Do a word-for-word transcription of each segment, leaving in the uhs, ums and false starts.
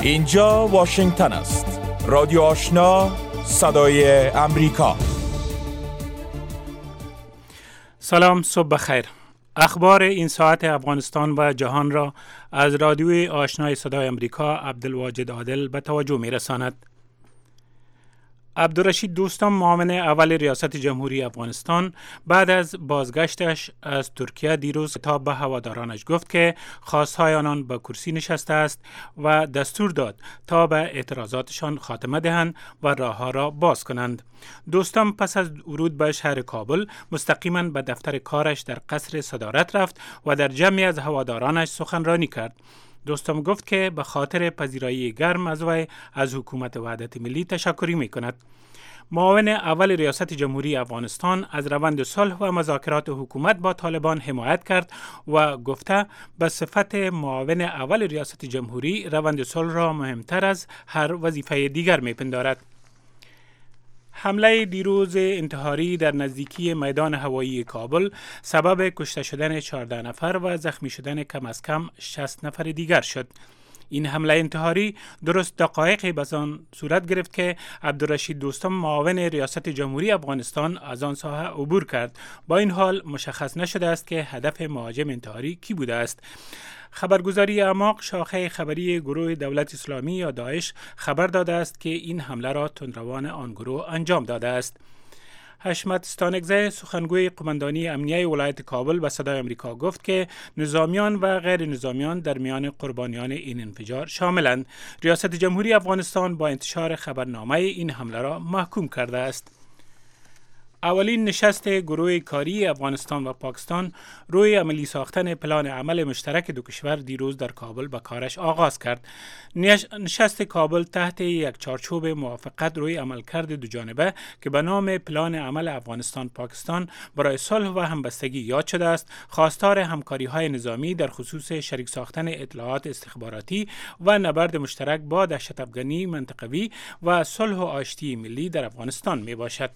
اینجا واشنگتن است. رادیو آشنا، صدای امریکا. سلام، صبح بخیر. اخبار این ساعت افغانستان و جهان را از رادیوی آشنای صدای امریکا عبدالواجد عادل به توجه می رساند. عبدالرشید دوستم، معاون اول ریاست جمهوری افغانستان، بعد از بازگشتش از ترکیه دیروز خطاب به هوادارانش گفت که خواستهای آنان به کرسی نشسته است و دستور داد تا به اعتراضاتشان خاتمه دهند و راهها را باز کنند. دوستم پس از ورود به شهر کابل مستقیما به دفتر کارش در قصر صدارت رفت و در جمعی از هوادارانش سخنرانی کرد. دوستم گفت که به خاطر پذیرایی گرم از وی از حکومت وحدت ملی تشکری می کند. معاون اول ریاست جمهوری افغانستان از روند صلح و مذاکرات حکومت با طالبان حمایت کرد و گفته به صفت معاون اول ریاست جمهوری روند صلح را مهمتر از هر وظیفه دیگر می پندارد. حمله دیروز انتحاری در نزدیکی میدان هوایی کابل سبب کشته شدن چهارده نفر و زخمی شدن کم از کم شصت نفر دیگر شد. این حمله انتحاری درست دقایقی بعد از آن صورت گرفت که عبدالرشید دوستم معاون ریاست جمهوری افغانستان از آن ساحه عبور کرد. با این حال مشخص نشده است که هدف مهاجم انتحاری کی بوده است. خبرگزاری اعماق شاخه خبری گروه دولت اسلامی یا داعش خبر داده است که این حمله را تندروان آن گروه انجام داده است. حشمت ستانکزی، سخنگوی قماندانی امنیه ولایت کابل، به صدای امریکا گفت که نظامیان و غیر نظامیان در میان قربانیان این انفجار شاملند. ریاست جمهوری افغانستان با انتشار خبرنامه این حمله را محکوم کرده است. اولین نشست گروه کاری افغانستان و پاکستان روی عملی ساختن پلان عمل مشترک دو کشور دیروز در کابل به کارش آغاز کرد. نشست کابل تحت یک چارچوب موافقت روی عملکرد دو جانبه که به نام پلان عمل افغانستان پاکستان برای صلح و همبستگی یاد شده است، خواستار همکاری‌های نظامی در خصوص شریک ساختن اطلاعات استخباراتی و نبرد مشترک با دهشت‌افغانی منطقوی و صلح و آشتی ملی در افغانستان میباشد.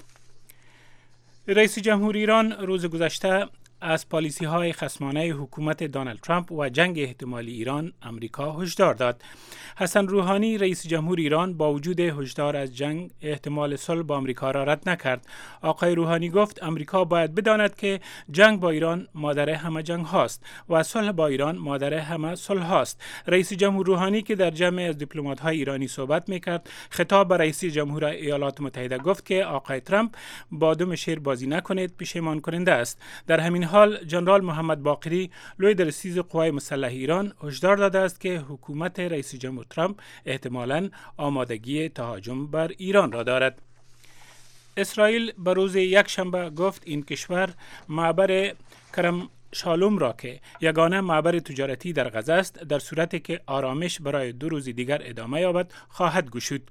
رئیس جمهور ایران روز گذشته از پالیسی‌های خصمانه حکومت دونالد ترامپ و جنگ احتمالی ایران امریکا هشدار داد. حسن روحانی رئیس جمهور ایران با وجود هشدار از جنگ احتمال صلح با امریکا را رد نکرد. آقای روحانی گفت امریکا باید بداند که جنگ با ایران مادر همه جنگ هاست و صلح با ایران مادر همه صلح هاست. رئیس جمهور روحانی که در جمع از دیپلمات‌های ایرانی صحبت می‌کرد، خطاب به رئیس جمهور ایالات متحده گفت که آقای ترامپ با دم شیر بازی نکنید، پشیمان کننده است. در همین حال جنرال محمد باقری لوی درسیز قوای مسلح ایران هشدار داده است که حکومت رئیس جمهور ترامپ احتمالاً آمادگی تهاجم بر ایران را دارد. اسرائیل به روز یکشنبه گفت این کشور معبر کرم شالوم را که یگانه معبر تجارتی در غزه است در صورتی که آرامش برای دو روز دیگر ادامه یابد خواهد گشود.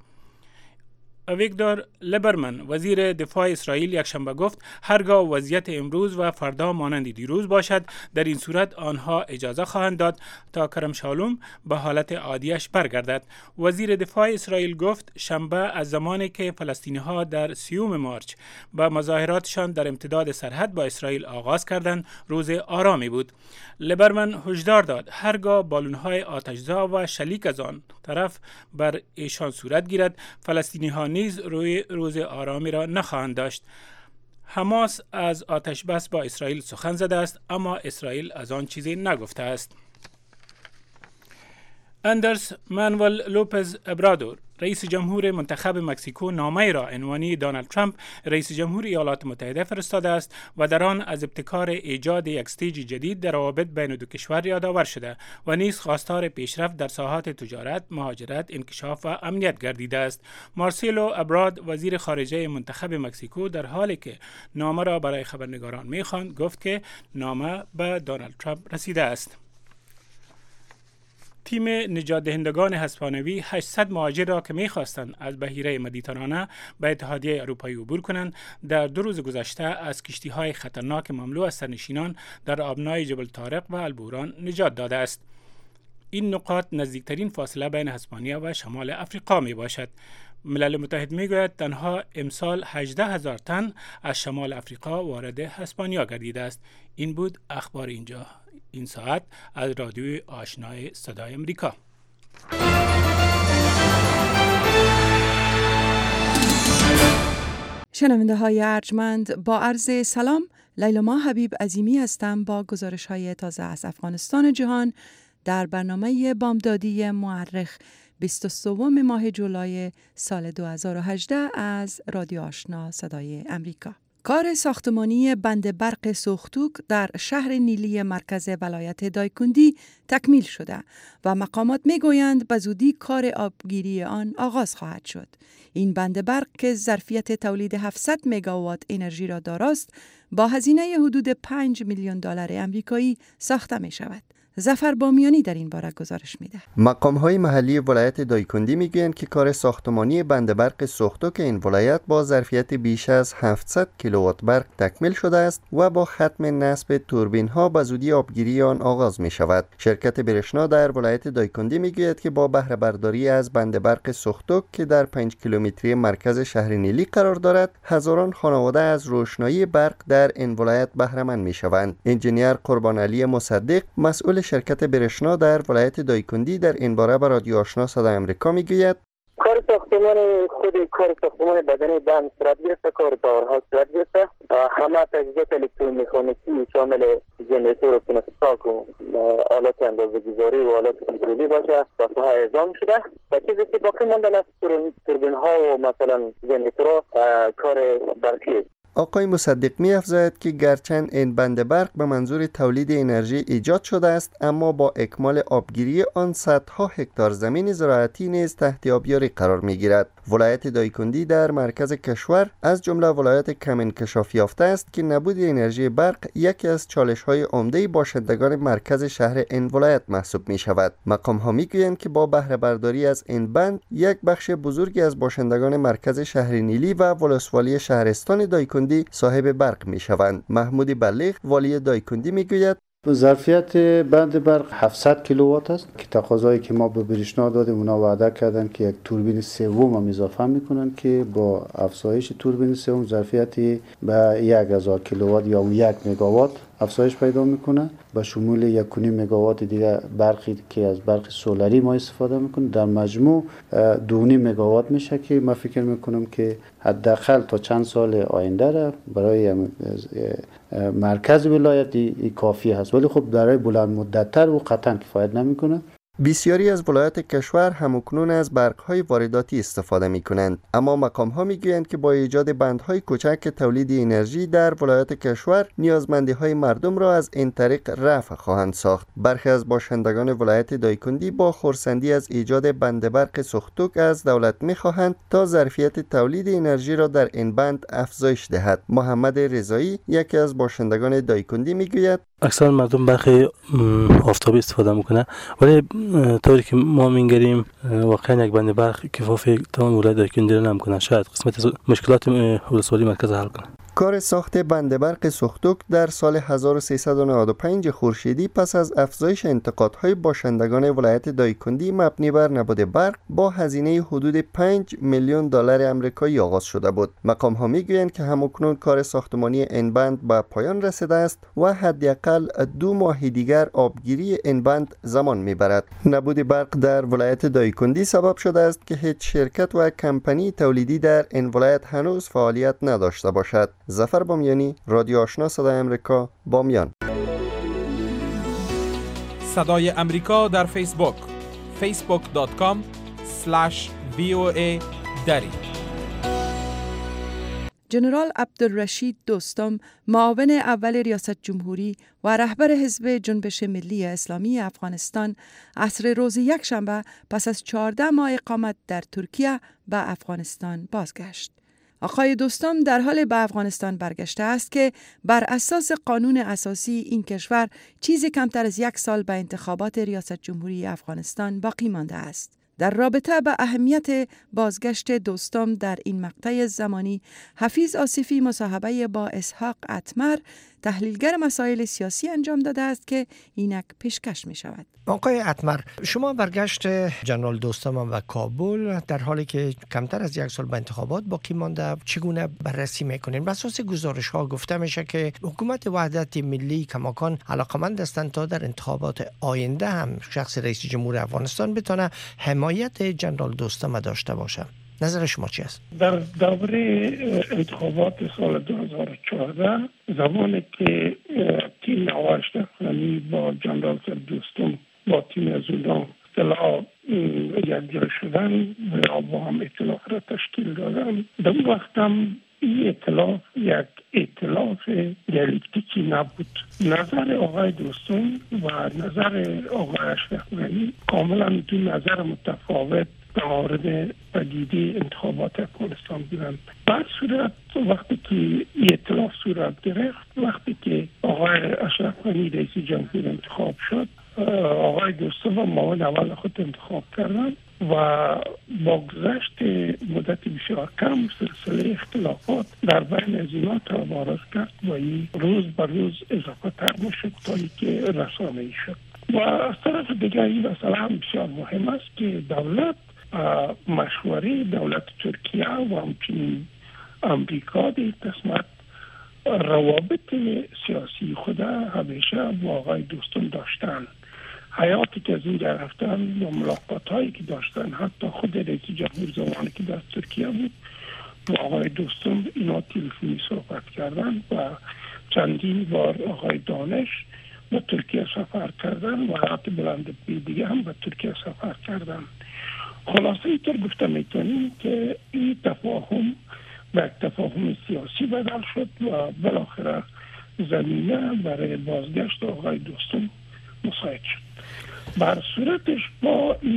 ویکتور لیبرمن وزیر دفاع اسرائیل یکشنبه گفت هرگاه وضعیت امروز و فردا مانند دیروز باشد، در این صورت آنها اجازه خواهند داد تا کرم شالوم به حالت عادیش برگردد. وزیر دفاع اسرائیل گفت شنبه از زمانی که فلسطینی‌ها در سیوم مارچ به مظاهراتشان در امتداد سرحد با اسرائیل آغاز کردند روز آرامی بود. لیبرمن هشدار داد هرگاه بالون‌های آتش‌زا و شلیک از آن طرف بر ایشان صورت گیرد، فلسطینی‌ها نیز روی روز آرامی را نخواهند داشت. حماس از آتش بس با اسرائیل سخن زده است، اما اسرائیل از آن چیزی نگفته است. اندرس مانوئل لوپز ابرادور رئیس جمهور منتخب مکزیکو نامه را عنوانی دونالد ترامپ رئیس جمهور ایالات متحده فرستاده است و در آن از ابتکار ایجاد یک استیج جدید در روابط بین دو کشور یادآور شده و نیز خواستار پیشرفت در ساحات تجارت، مهاجرت، انکشاف و امنیت گردیده است. مارسلو ابراد وزیر خارجه منتخب مکزیکو در حالی که نامه را برای خبرنگاران می‌خواند گفت که نامه به دونالد ترامپ رسیده است. تیم نجات دهندگان هسپانوی هشتصد مهاجر را که می‌خواستند از بحیره مدیترانه به اتحادیه اروپایی عبور کنند، در دو روز گذشته از کشتی‌های خطرناک مملو از سرنشینان در آبنای جبل طارق و البوران نجات داده است. این نقاط نزدیکترین فاصله بین اسپانیا و شمال افریقا می باشد. ملل متحد می گوید تنها امسال هجده هزار تن از شمال افریقا وارد اسپانیا گردیده است. این بود اخبار اینجا این ساعت از رادیوی آشنای صدای امریکا. شنونده های ارجمند، با عرض سلام، لیلا حبیب عظیمی هستم با گزارش های تازه از افغانستان جهان در برنامه بامدادی مورخ بیست و سوم ماه جولای سال دو هزار و هجده از رادیو آشنا صدای امریکا. کار ساختمانی بند برق سوختوک در شهر نیلی مرکز ولایت دایکندی تکمیل شده و مقامات میگویند به زودی کار آبگیری آن آغاز خواهد شد. این بند برق که ظرفیت تولید هفتصد مگاوات انرژی را دارست، با هزینه حدود پنج میلیون دلار آمریکایی ساخته می شود. ظفر بامیانی در این باره گزارش میده. مقام‌های محلی ولایت دایکندی میگویند که کار ساختمانی بند برق سوختوک این ولایت با ظرفیت بیش از هفتصد کیلووات برق تکمیل شده است و با ختم نصب توربین‌ها به زودی آبگیری آن آغاز می شود. شرکت برشنا در ولایت دایکندی میگوید که با بهره برداری از بند برق سوختوک که در پنج کیلومتری مرکز شهر نیلی قرار دارد، هزاران خانواده از روشنایی برق در این ولایت بهره مند میشوند. انجینیر قربان علی مصدق، مسئول شرکت برشنا در ولایت دایکندی، در این باره به رادیو آشنا صدای امریکا میگوید کار ساختمان خود کار ساختمان بدنی بند صورت گرفته، کار پاورها صورت گرفته، همه تجهیزات الکترومکانیکی شامل ژنراتور و پنساک و آلات اندازه‌گذاری و آلات کنترلی باشه و ساحه اعزام شده و چیزی که باقی مانده است توربین ها و مثلا ژنراتورها کار برقی. آقای مصدق می افزاید که گرچند این بند برق به منظور تولید انرژی ایجاد شده است، اما با اکمال آبگیری آن صدها هکتار زمین زراعتی نیز تحت آبیاری قرار می گیرد. ولایت دایکندی در مرکز کشور از جمله ولایت کم انکشاف یافته است که نبود انرژی برق یکی از چالش‌های عمده باشندگان مرکز شهر این ولایت محسوب می شود. مقام ها می گویند که با بهره برداری از این بند یک بخش بزرگی از باشندگان مرکز شهر نیلی و ولسوالی شهرستان دایکندی صاحب برق می شوند. محمود بلیغ، والی دایکندی می گوید ظرفیت بند برق هفتصد کیلووات است که تقاضایی که ما به برشنا دادیم، اونا وعده کردن که یک توربین سوم هم اضافه میکنن که با افزایش توربین سوم ظرفیت به یک هزار کیلووات یا یک مگاوات افزایش پیدا میکنه، به شمول یک و نیم مگاوات دیگه برقی که از برق سولاری ما استفاده میکنیم. در مجموع دو و نیم مگاوات میشه که ما فکر میکنم که حداقل تا چند سال آینده را برای مرکز ولایت کافی هست، ولی خب برای بلند مدت‌تر و قطعا کفایت نمیکنه. بسیاری از ولایات کشور همکنون از برق‌های وارداتی استفاده می‌کنند، اما مقام‌ها می‌گویند که با ایجاد بندهای کوچک تولید انرژی در ولایات کشور نیازمندی‌های مردم را از این طریق رفع خواهند ساخت. برخی از باشندگان ولایت دایکندی با خرسندی از ایجاد بند برق سوختوک از دولت می‌خواهند تا ظرفیت تولید انرژی را در این بند افزایش دهد. محمد رضایی، یکی از باشندگان دایکندی، می‌گوید اکثر مردم برق آفتابی استفاده میکنه، ولی طوری که ما میگریم واقعا یک بند برق کفایت تمام ولایت دایکندی را نمیکنه. شاید قسمت مشکلات ولسوالی مرکز حل کنه. کار ساخت بند برق سوختوک در سال هزار و سیصد و نود و پنج خورشیدی پس از افزایش انتقادهای باشندگان ولایت دایکندی مبنی بر نبود برق با هزینه حدود پنج میلیون دلار آمریکایی آغاز شده بود. مقام ها میگویند که همکنون کار ساختمانی این بند به پایان رسیده است و حداقل دو ماه دیگر آبگیری این بند زمان میبرد. نبود برق در ولایت دایکندی سبب شده است که هیچ شرکت و کمپانی تولیدی در این ولایت هنوز فعالیت نداشته باشد. ظفر بامیانی، رادیو آشنا صدای امریکا، بامیان. صدای امریکا در فیسبوک فیسبوک دات کام اسلش وی او ای دری. جنرال عبدالرشید دوستم، معاون اول ریاست جمهوری و رهبر حزب جنبش ملی اسلامی افغانستان، عصر روز یک شنبه پس از چهارده ماه اقامت در ترکیه به افغانستان بازگشت. آقای دوستم در حال به افغانستان برگشته است که بر اساس قانون اساسی این کشور چیزی کمتر از یک سال به انتخابات ریاست جمهوری افغانستان باقی مانده است. در رابطه به اهمیت بازگشت دوستم در این مقطع زمانی، حفیظ آصفی مصاحبه با اسحاق اتمر، تحلیلگر مسائل سیاسی انجام داده است که اینک پیشکش می شود. آقای اتمر، شما برگشت جنرال دوستم و کابل در حالی که کمتر از یک سال به انتخابات باقی مانده چگونه بررسی میکنین؟ بر اساس گزارش ها گفته میشه که حکومت وحدت ملی کماکان علاقمند هستند تا در انتخابات آینده هم شخص رئیس جمهور افغانستان بتونه حمایت جنرال دوستم داشته باشه. نظر شما چی است؟ در دوره انتخابات سال دو هزار و چهارده زمانی که تیم نوای اشرفغانی با جنرال دوستم با تیم از اونا اطلاع یکجا شدن و با هم اطلاع را تشکیل دادن، در اون وقت هم این اطلاع یک اطلاف دیالکتیکی نبود. نظر آقای دوستم و نظر آقای اشرفغانی کاملا دو نظر متفاوت در مورد پدیده انتخابات افغانستان بودند. بعد صورت وقتی که این اطلاف صورت گرفت، وقتی که آقای اشرفغانی رئیس جمهور انتخاب شد، آقای دوستم و معاون اول خود انتخاب کردن و با گذشت مدت بسیار کم سلسله اختلافات در بین از اینا تبارز کرد و این روز بر روز اضافه تر میشد تا اینکه رسانه‌ای شد. و از طرف دیگر این مسئله هم بسیار مهم است که دولت مشوره دولت ترکیه و همچنین امریکا در قسمت روابط سیاسی خود همیشه با آقای دوستم داشتن. حیاتی که از این در رفتن و ملاقات هایی که داشتن، حتی خود رئیس جمهور زمانی که در ترکیه بود با آقای دوستم اینا تلفنی صحبت کردن و چندین بار آقای دانش به ترکیه سفر کردن و حتی بلند دیگه هم به ترکیه سفر کردن. خلاصه اینطور گفته میتونیم که این تفاهم به تفاهم سیاسی بدل شد و بالاخره زمینه برای بازگشت آقای دوستم مساعد شد. بر صورتش با این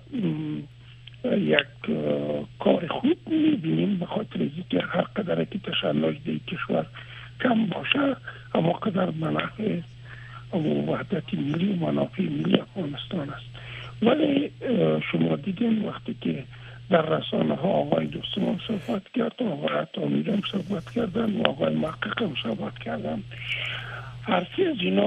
یک کار خوب میبینیم، به خاطر اینکه هر قدر که تشنج در کشور کم باشه اما قدر منافع و وحدت ملی و منافع ملی افغانستان است. ولی شما دیدین وقتی که در رسانه ها آقای دوستم هم صحبت کرد، آقای عطامیر هم صحبت کردن و آقای محقق هم صحبت کردن، هرچی از اینا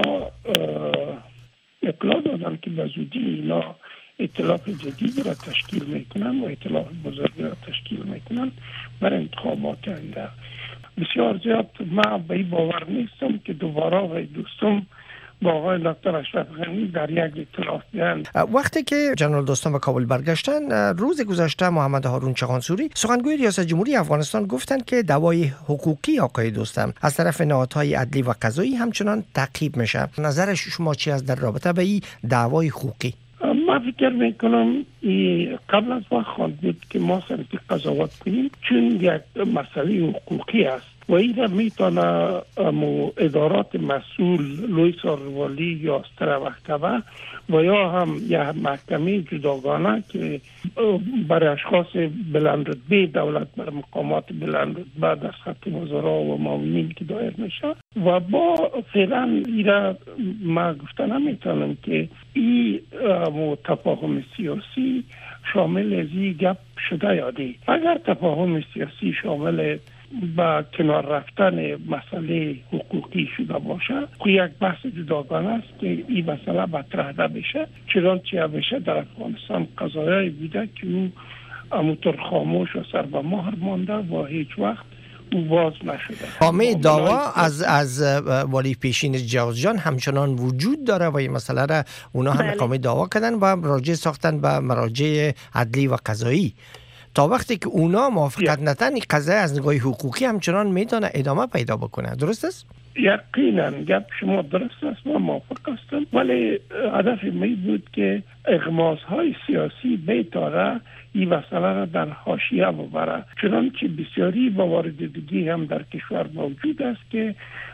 اطلاع دادن که به زودی اینا ائتلاف جدید را تشکیل میکنن و ائتلاف بزرگی را تشکیل میکنن برای انتخابات آینده. بسیار زیاد من به این باور نیستم که دوباره آقای دوستم با آقای دکتر اشرفغانی در یک ائتلاف بیان. وقتی که جنرال دوستم به کابل برگشتن، روز گذشته محمد هارون چغانسوری سخنگوی ریاست جمهوری افغانستان گفتند که دعوای حقوقی آقای دوستم از طرف نهادهای عدلی و قضایی همچنان تعقیب میشه. نظر شما چی است در رابطه با این دعوای حقوقی؟ من فکر میکنم قبل از وقت خواهد بود که ما سر قضاوت کنیم، چون یک مسئله حقوقی است و این را میتونه ادارات مسئول لوی ساروالی یا استر محکمه و یا هم یک محکمه جداگانه که برای اشخاص بلند رتبه دولت بر مقامات بلند رتبه در سطح وزرا و معاونین که دایر میشه و با فعلا این را ما گفته نمیتونم که این تفاهم سیاسی شامل از این گپ شده یادی. اگر تفاهم سیاسی شامل با کنار رفتن مسئله حقوقی شده باشه، خو یک بحث جداگانه است که این مسئله مطرح بشه. چنانچه بشه در افغانستان قضایایی بوده که او همونطور خاموش و سر به مهر مانده و هیچ وقت او باز نشده. خامه دعوا از از والی پیشین جوزجان همچنان وجود داره و این مسئله را اونا هم خامه دعوا کردن و راجع ساختن به مراجع عدلی و قضایی. تا وقتی که اونا موافقت نتن، این قضیه از نگاه حقوقی همچنان میتونه ادامه پیدا بکنه. درست است؟ یقینا گپ شما درست است، من موافق هستم، ولی هدف می بود که اغماس های سیاسی بیتاره این مسئله را در حاشیه ببره، چنانچه بسیاری موارد دیگه هم در کشور موجود است که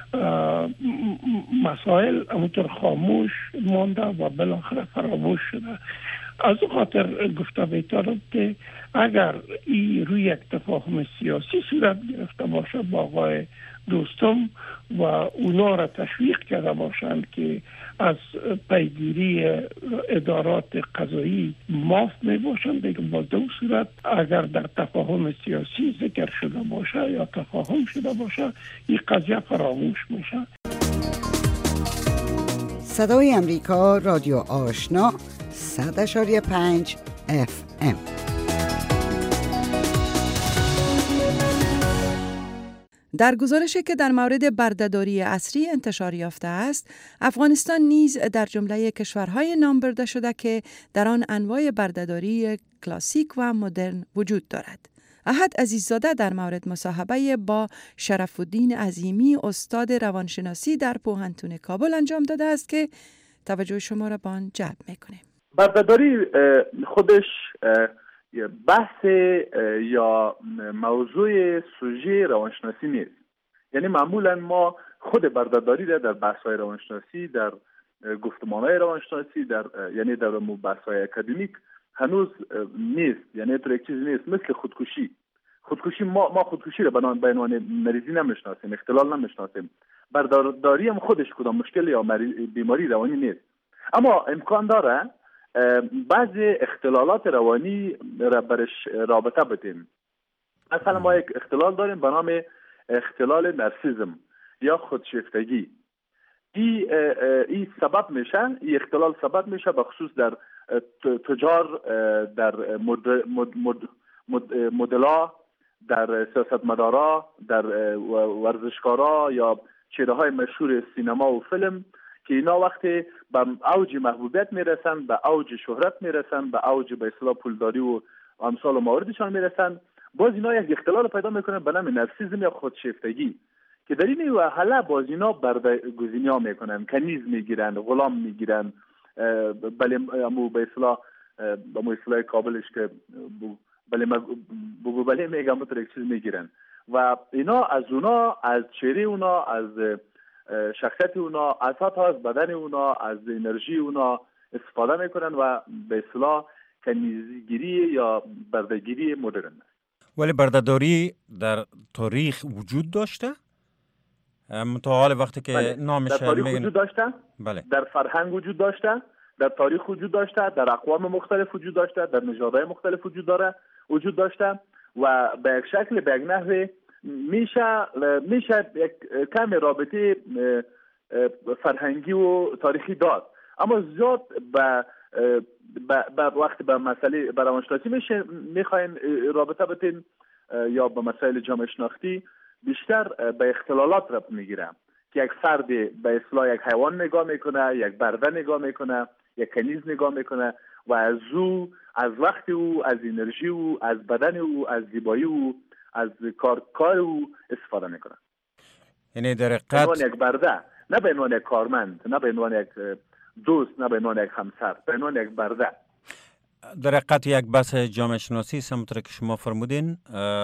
مسائل همونطور خاموش مانده و بالاخره فراموش شده. از او خاطر گفته بیتارم که اگر این روی یک تفاهم سیاسی صورت گرفته باشه با آقای دوستم و اونا را تشویق کرده باشند که از پیگیری ادارات قضایی معاف می باشند، دیگه با دو صورت اگر در تفاهم سیاسی ذکر شده باشه یا تفاهم شده باشه این قضیه فراموش میشه. صدای امریکا، رادیو آشنا، صد اشاری پنج اف ام. در گزارشی که در مورد بردهداری عصری انتشار یافته است، افغانستان نیز در جمله کشورهای نام برده شده که در آن انواع بردهداری کلاسیک و مدرن وجود دارد. احد عزیززاده در مورد مصاحبه با شرف الدین عظیمی استاد روانشناسی در پوهنتون کابل انجام داده است که توجه شما را به آن جلب می‌کنیم. بردهداری خودش بحث یا موضوع سوژه روانشناسی نیست. یعنی معمولا ما خود بردهداری را در بحث‌های روانشناسی، در گفتمان‌های روانشناسی، در یعنی در بحث‌های اکادمیک هنوز نیست. یعنی تو یک چیزی نیست مثل خودکشی. خودکشی ما ما خودکشی را به عنوان مریضی نمی‌شناسیم، اختلال نمی‌شناسیم. بردهداری هم خودش کدام مشکل یا بیماری روانی نیست. اما امکان داره بعضی اختلالات روانی را برش رابطه بدیم. مثلا ما یک اختلال داریم به نام اختلال نارسیسم یا خودشیفتگی. این این سبب میشه، این اختلال سبب میشه به خصوص در تجار، در مد مد مد مدلا، در سیاستمدارا، در ورزشکارا یا چهره‌های مشهور سینما و فیلم که اینا وقتی به اوج محبوبیت میرسن، به اوج شهرت میرسن، به اوج به اصطلاح پولداری و امثال و مواردشان میرسن، باز اینا یک اختلال پیدا میکنن به نام نارسیسم یا خودشیفتگی که در این وهله باز اینا برده‌گزینی ها میکنن، کنیز میگیرن، غلام میگیرن، بله امو به اصطلاح به مو اصطلاح کابلش که بله بگو بله میگم تو یک چیز میگیرن و اینا از اونا، از چهره اونا، از شخصیت اونا، از حتی از بدن اونا، از انرژی اونا استفاده میکنن و به اصطلاح کنیزگیری یا بردهگیری مدرن است. ولی بردهداری در تاریخ وجود داشته؟ متعال وقتی که بله. نامش در تاریخ میگن... وجود داشته، بله. در فرهنگ وجود داشته، در تاریخ وجود داشته، در اقوام مختلف وجود داشته، در نژادهای مختلف وجود داره وجود داشته و به یک شکل به یک نحوه میشه میشه یک کم رابطه فرهنگی و تاریخی داد، اما زیاد به به وقت به مسئله به روانشناسی میشه میخواین رابطه بتین یا به مسائل جامعه شناختی بیشتر به اختلالات ربط میگیره که یک فرد به اصطلاح یک حیوان نگاه میکنه، یک برده نگاه میکنه، یک کنیز نگاه میکنه و از او، از وقت او، از انرژی او، از بدن او، از زیبایی او، از کار کار او استفاده میکنه. یعنی در به عنوان یک برده، نه به عنوان یک کارمند، نه به عنوان یک دوست، نه به عنوان یک همسر، به عنوان یک برده. در حقیقت یک بحث جامعه شناسی است، همونطور که شما فرمودین،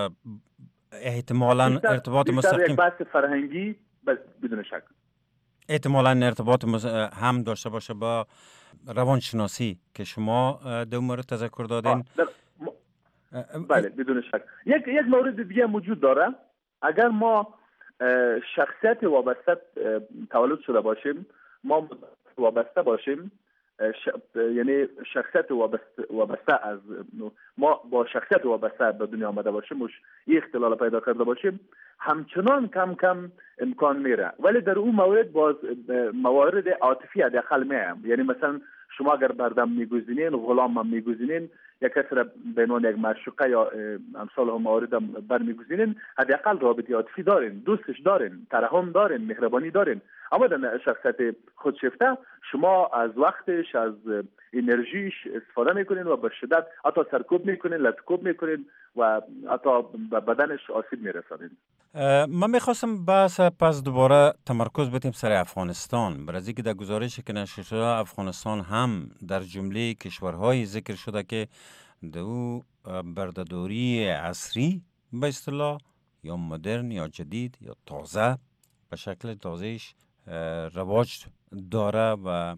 احتمالاً ارتباط مستقیم، یک بحث فرهنگی بدون شک احتمالاً ارتباط هم داشته باشه با روانشناسی که شما دو مورد تذکر دادین. م... بله بدون شک. یک یک مورد دیگه موجود داره. اگر ما شخصیت وابسته تولد شده باشیم، ما وابسته باشیم، ش... یعنی شخصیت وابسته وابسته از ما با شخصیت وابسته به دنیا آمده باشیم و این اختلال پیدا کرده باشیم، همچنان کم کم امکان میره. ولی در اون مورد باز موارد عاطفی حداقل میایم. یعنی مثلا شما اگر بردم میگزینین، غلام هم میگزینین، یک کس را به عنوان یک معشوقه یا امثال هم موارد هم برمیگزینین، حداقل رابطه عاطفی دارین، دوستش دارین، ترحم دارین، مهربانی دارین. اما در شخصیت خودشیفته شما از وقتش، از انرژیش استفاده میکنین و به شدت حتی سرکوب میکنین، لطکوب میکنین و حتی به بدنش آسیب میرسانین. من میخواستم بحث پس دوباره تمرکز بتیم سر افغانستان، برای اینکه در گزارشی که نشر شده افغانستان هم در جمله کشورهای ذکر شده که دو بردهداری عصری به اصطلاح یا مدرن یا جدید یا تازه به شکل تازهش رواج داره و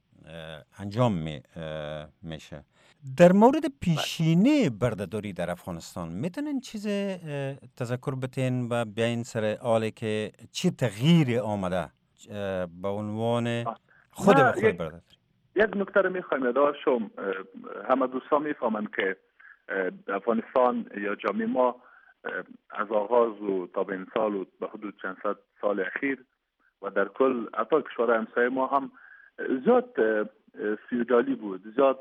انجام می میشه. در مورد پیشینه بردهداری در افغانستان میتونین چیز تذکر بتین و بیاین سر حالی که چی تغییر آمده به عنوان خود به خود بردهداری؟ یک نکته رو میخوایم یادآور شم. همه دوستان میفهمند که افغانستان یا جامعه ما از آغاز و تا به این سال و به حدود چند صد سال اخیر و در کل حتی کشور همسایه ما هم زیاد فیودالی بود، زیاد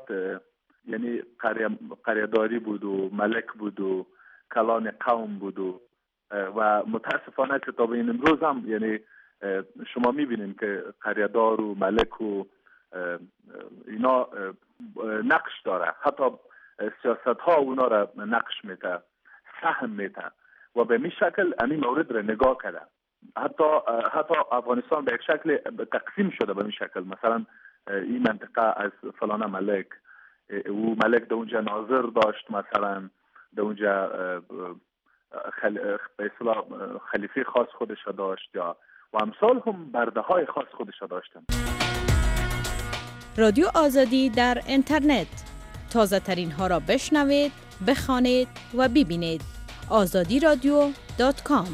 یعنی قریه‌داری بود و ملک بود و کلان قوم بود و و متاسفانه که تا به این امروز هم یعنی شما میبینیم که قریه‌دار و ملک و اینا نقش داره، حتی سیاست ها اونا را نقش میده، سهم میده و به می شکل این مورد را نگاه کرده. حتی حتی افغانستان به یک شکل تقسیم شده به می شکل. مثلا این منطقه از فلان ملک، او ملک در اونجا ناظر داشت، مثلا در اونجا خل... به اصطلاح خلیفه خاص خودش داشت، یا و امثال هم برده های خاص خودش داشتن. رادیو آزادی در اینترنت، تازه ترین ها را بشنوید، بخوانید و ببینید. آزادی رادیو دات کام.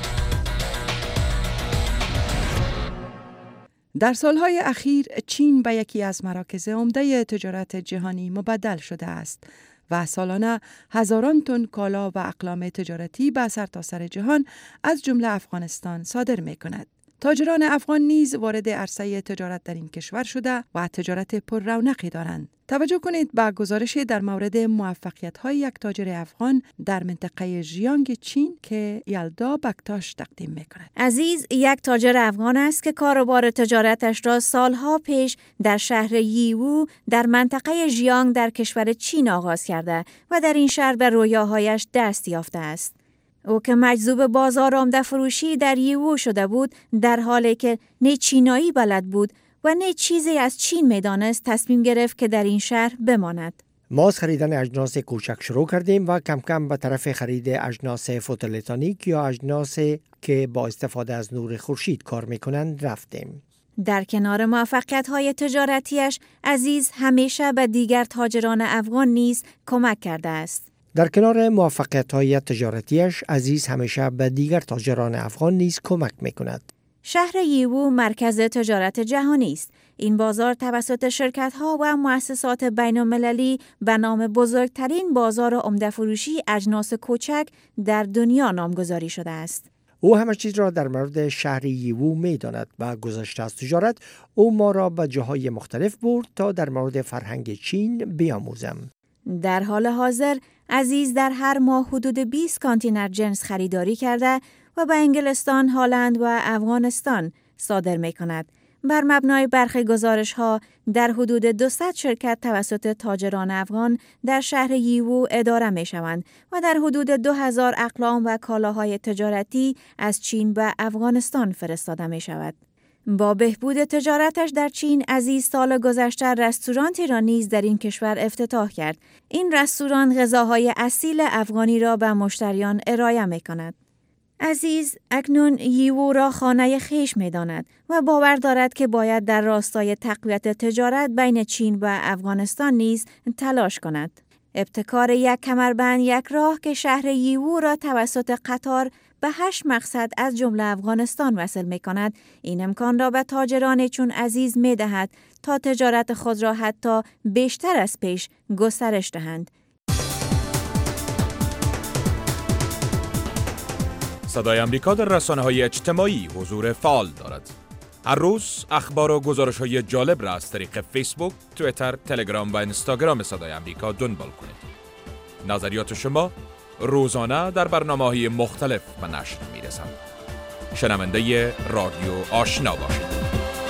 در سالهای اخیر چین به یکی از مراکز عمده تجارت جهانی مبدل شده است و سالانه هزاران تن کالا و اقلام تجارتی به سرتاسر جهان از جمله افغانستان صادر می کند. تاجران افغان نیز وارد عرصه تجارت در این کشور شده و تجارت پر رونقی دارند. توجه کنید به گزارش در مورد موفقیت‌های یک تاجر افغان در منطقه ژیانگ چین که یلدا بکتاش تقدیم می‌کند. عزیز یک تاجر افغان است که کاروبار تجارتش را سالها پیش در شهر ییوو در منطقه ژیانگ در کشور چین آغاز کرده و در این شهر به رویاهایش دست یافته است. او که مجذوب بازار عمده فروشی در ییوو شده بود، در حالی که نه چینایی بلد بود و نه چیزی از چین میدانست، تصمیم گرفت که در این شهر بماند. ما از خریدن اجناس کوچک شروع کردیم و کم کم به طرف خرید اجناس فوتوولتائیک یا اجناس که با استفاده از نور خورشید کار میکنند رفتیم. در کنار موفقیت‌های تجارتیش، عزیز همیشه به دیگر تاجران افغان نیز کمک کرده است. در کنار موفقیت‌های تجارتیش، عزیز همیشه به دیگر تاجران افغان نیز کمک میکند. شهر ییوو مرکز تجارت جهانی است. این بازار توسط شرکت‌ها و مؤسسات بین‌المللی به نام بزرگترین بازار عمده فروشی اجناس کوچک در دنیا نامگذاری شده است. او همه چیز را در مورد شهر ییوو می‌داند و گذشته از تجارت او ما را به جاهای مختلف برد تا در مورد فرهنگ چین بیاموزم. در حال حاضر عزیز در هر ماه حدود بیست کانتینر جنس خریداری کرده و به انگلستان، هلند و افغانستان صادر می کند. بر مبنای برخی گزارش‌ها در حدود دویست شرکت توسط تاجران افغان در شهر ییوو اداره می شوند و در حدود دو هزار اقلام و کالاهای تجارتی از چین به افغانستان فرستاده می شود. با بهبود تجارتش در چین، عزیز سال گذشته رستورانتی را نیز در این کشور افتتاح کرد. این رستوران غذاهای اصیل افغانی را به مشتریان ارائه می کند. عزیز اکنون ییوو را خانه خیش می داند و باور دارد که باید در راستای تقویت تجارت بین چین و افغانستان نیز تلاش کند. ابتکار یک کمربند یک راه که شهر ییوو را توسط قطار به هشت مقصد از جمله افغانستان وصل می کند، این امکان را به تاجران چون عزیز می دهد تا تجارت خود را حتی بیشتر از پیش گسترش دهند. صدای امریکا در رسانه‌های اجتماعی حضور فعال دارد. هر روز اخبار و گزارش‌های جالب را از طریق فیسبوک، توییتر، تلگرام و اینستاگرام صدای امریکا دنبال کنید. نظریات شما روزانه در برنامه‌های مختلف به نشر می‌رسند. شنونده رادیو آشنا باشید.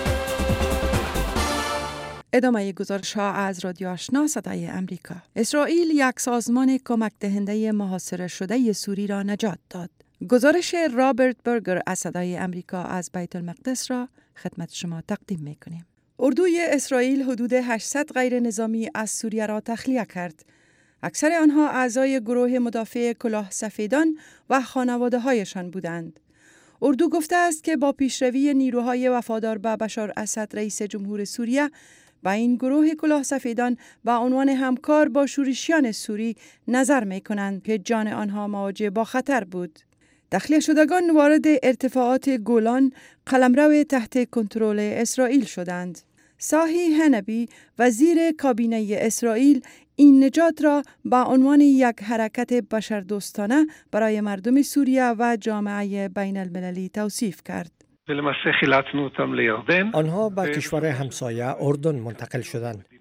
ادامه گزارش ها از رادیو آشنا صدای امریکا. اسرائیل یک سازمان کمک دهنده محاصره شده سوری را نجات داد. گزارش رابرت برگر از صدای امریکا از بیت المقدس را خدمت شما تقدیم می‌کنیم. اردوی اسرائیل حدود هشتصد غیر نظامی از سوریه را تخلیه کرد. اکثر آنها اعضای گروه مدافع کلاه سفیدان و خانواده هایشان بودند. اردو گفته است که با پیشروی نیروهای وفادار به بشار اسد رئیس جمهور سوریه و این گروه کلاه سفیدان به عنوان همکار با شورشیان سوری نظر می کنند که جان آنها مواجه با خطر بود. تخلیه شدگان وارد ارتفاعات گولان قلمرو تحت کنترل اسرائیل شدند. ساهی هنبی وزیر کابینه اسرائیل این نجات را به عنوان یک حرکت بشردوستانه برای مردم سوریه و جامعه بین المللی توصیف کرد. آنها به کشور همسایه اردن منتقل شدند.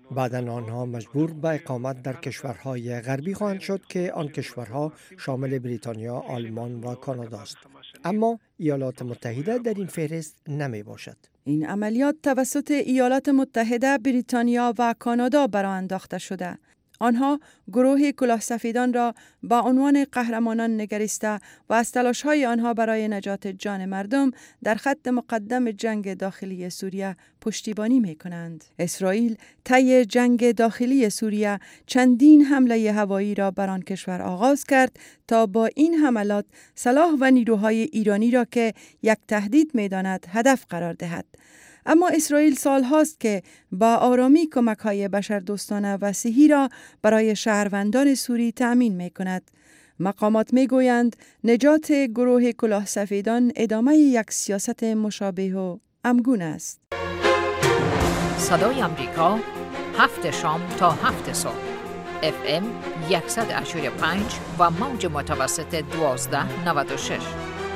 بعداً آنها مجبور به اقامت در کشورهای غربی خواهند شد که آن کشورها شامل بریتانیا، آلمان و کانادا است. اما ایالات متحده در این فهرست نمی باشد. این عملیات توسط ایالات متحده، بریتانیا و کانادا برآ انداخته شده. آنها گروه کلاه سفیدان را با عنوان قهرمانان نگریسته و از تلاش‌های آنها برای نجات جان مردم در خط مقدم جنگ داخلی سوریه پشتیبانی می‌کنند. اسرائیل طی جنگ داخلی سوریه چندین حمله هوایی را بر آن کشور آغاز کرد تا با این حملات سلاح و نیروهای ایرانی را که یک تهدید می‌داند هدف قرار دهد. اما اسرائیل سال هاست که با آرامی کمک‌های بشردوستانه وسیعی را برای شهروندان سوری تأمین می کند. مقامات می گویند نجات گروه کلاه سفیدان ادامه یک سیاست مشابه و همگون است. صدای امریکا، هفت شام تا هفت صبح، اف ام صد و پنج و موج متوسط دوازده نود و شش.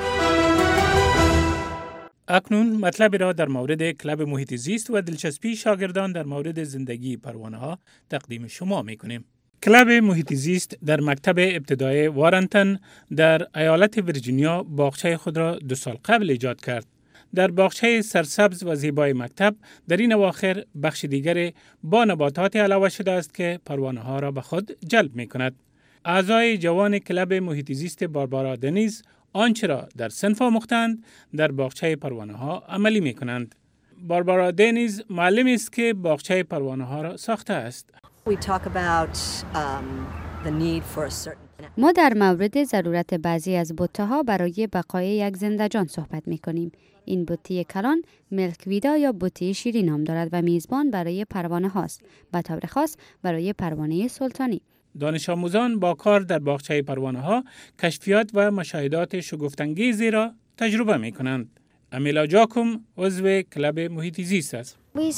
اکنون مطلبی را در مورد کلاب محیط زیست و دلچسپی شاگردان در مورد زندگی پروانه ها تقدیم شما می کنیم. کلاب محیط زیست در مکتب ابتدایی وارنتن در ایالت ویرجینیا باغچه خود را دو سال قبل ایجاد کرد. در باغچه سرسبز و زیبای مکتب در این اواخر بخش دیگر با نباتات علاوه شده است که پروانه ها را به خود جلب می کند. اعضای جوان کلاب محیط زیست باربارا دنیز آنچه را در صنف آموختند در باغچه پروانه ها عملی می کنند. باربارا دنیز معلم است که باغچه پروانه ها را ساخته است. ما در مورد ضرورت بعضی از بوته‌ها برای بقای یک زنده‌جان صحبت می کنیم. این بوته کلان ملکویدا یا بوته شیری نام دارد و میزبان برای پروانه هاست، به طور خاص برای پروانه سلطانی. دانش آموزان با کار در باغچه پروانه ها کشفیات و مشاهدات شگفت‌انگیزی را تجربه می کنند. امیلا جاکوم عضو کلاب محیط زیست است.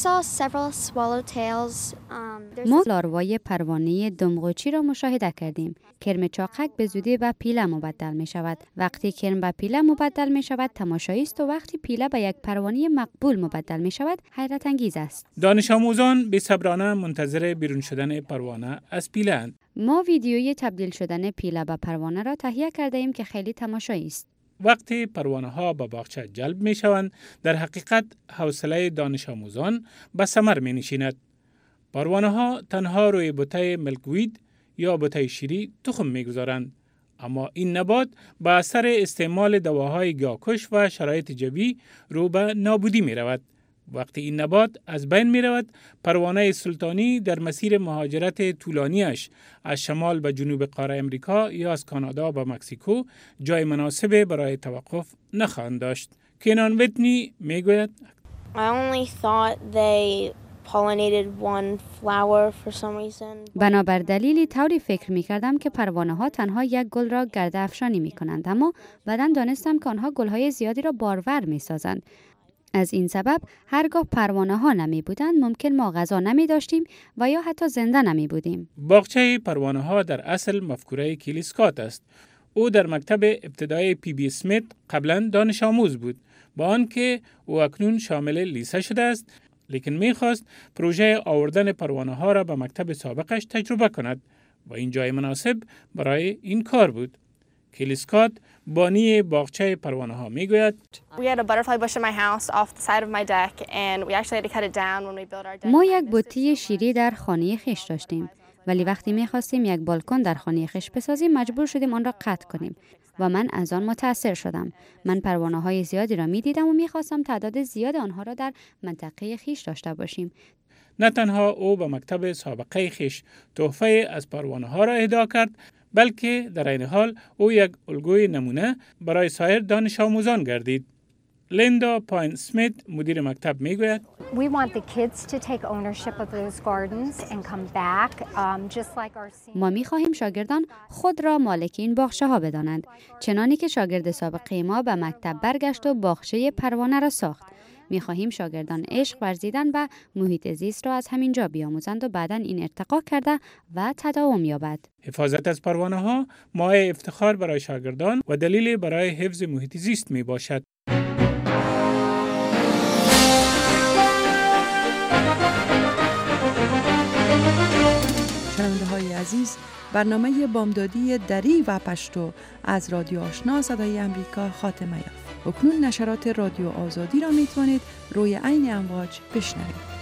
ما لاروای پروانه دمغوچی را مشاهده کردیم. کرم چاقک به زودی به پیله مبدل می شود. وقتی کرم به پیله مبدل می شود تماشایی است و وقتی پیله به یک پروانه مقبول مبدل می شود حیرت انگیز است. دانش آموزان بی‌صبرانه منتظر بیرون شدن پروانه از پیله اند. ما ویدیوی تبدیل شدن پیله به پروانه را تهیه کرده ایم که خیلی تماشایی است. وقتی پروانه ها به باغچه جلب می شوند، در حقیقت حوصله دانش آموزان به ثمر می نشیند. پروانه ها تنها روی بوته ملکوید یا بوته شیری تخم می گذارند. اما این نبات به اثر استعمال دواهای گیاهکش و شرایط جوی رو به نابودی می رود. وقتی این نبات از بین می رود، پروانه سلطانی در مسیر مهاجرت طولانیش از شمال به جنوب قاره امریکا یا از کانادا به مکزیکو جای مناسب برای توقف نخواهند داشت. کینان ویتنی می گوید I only thought they pollinated one flower for some reason. بنابر دلیلی طوری فکر می کردم که پروانه ها تنها یک گل را گرده افشانی می کنند، اما بعداً دانستم که آنها گلهای زیادی را بارور می سازند. از این سبب هرگاه پروانه ها نمی بودند ممکن ما غذا نمی داشتیم و یا حتی زنده نمی بودیم. باغچه پروانه ها در اصل مفکوره کیل اسکات است. او در مکتب ابتدایی پی بی اسمیت قبلا دانش آموز بود، با آنکه او اکنون شامل لیسه شده است، لیکن می خواست پروژه آوردن پروانه ها را به مکتب سابقش تجربه کند و این جای مناسب برای این کار بود. کیل اسکات بانی باغچه پروانه ها می گوید ما یک بوته شیری در خانه خیش داشتیم، ولی وقتی می خواستیم یک بالکن در خانه خیش بسازیم مجبور شدیم آن را قطع کنیم و من از آن متاثر شدم. من پروانه های زیادی را می دیدم و می خواستم تعداد زیاد آنها را در منطقه خیش داشته باشیم. نه تنها او به مکتب سابقه خیش تحفه از پروانه ها را اهدا کرد، بلکه در این حال او یک الگوی نمونه برای سایر دانش آموزان گردید. لیندا پاین اسمیت مدیر مکتب میگوید We want the kids to take ownership of those gardens and come back um, just like our ما می‌خواهیم شاگردان خود را مالک این باغچه ها بدانند، چنانی که شاگرد سابقه ما به مکتب برگشت و باغچه پروانه را ساخت. می‌خواهیم شاگردان عشق ورزیدن و محیط زیست را از همین جا بیاموزند و بعداً این ارتقا کرده و تداوم یابد. حفاظت از پروانه ها مایه افتخار برای شاگردان و دلیل برای حفظ محیط زیست میباشد. شنونده های عزیز، برنامه بامدادی دری و پشتو از رادیو آشنا صدای امریکا خاتمه یافت. اکنون نشرات رادیو آزادی را می توانید روی عین امواج بشنوید.